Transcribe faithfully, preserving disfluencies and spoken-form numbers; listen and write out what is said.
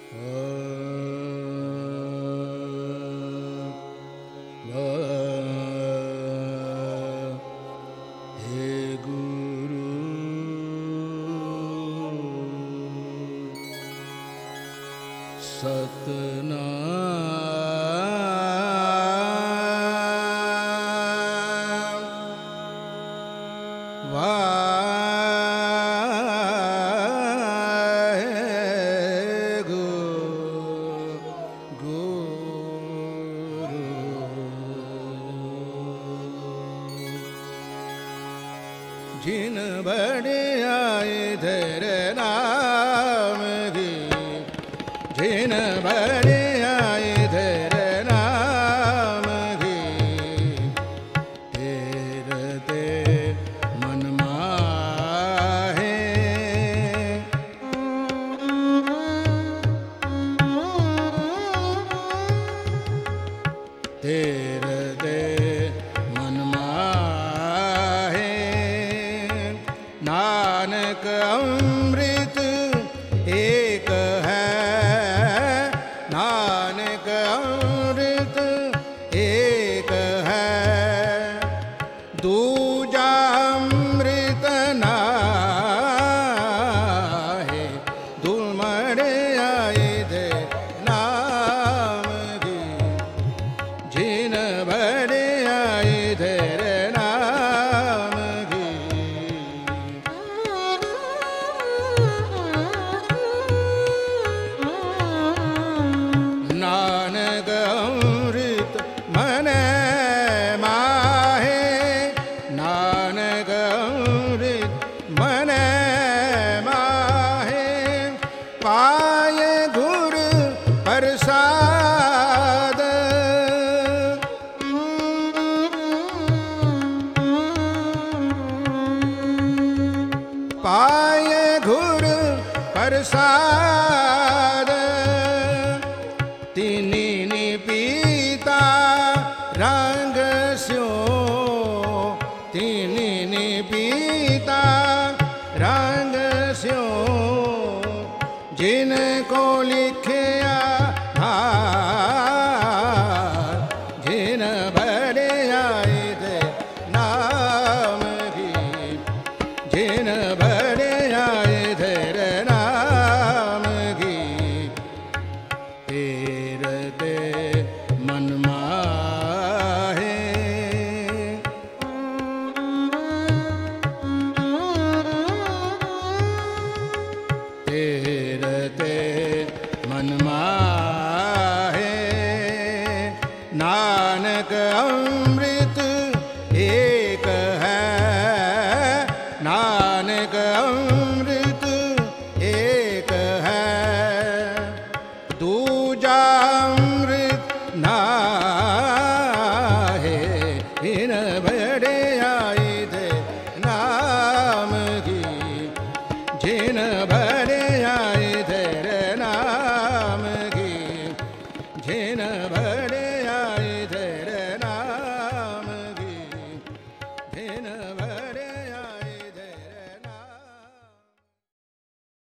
जिन बड़े आए धर नाम गी, जिन बड़े आए धर नाम गी, तेरते मन माहे तेरते मन माहे। नानक अमृत एक है, नानक अमृत एक है, दूजा अमृत नाहे। दुमड़े आए धे नाम गी, जिन बड़े आए धर नाम गी। नानक अमृत मन माहे, नानक अमृत मन माहे। पाय गुर प्रसाद, पाय गुर प्रसाद। तिनी नि पीता रंग स्यो, तिनी नि पीता रंग स्यो, जिनको लिखिया हार। जिन बड़े आए थे नाम गी, जिन बड़े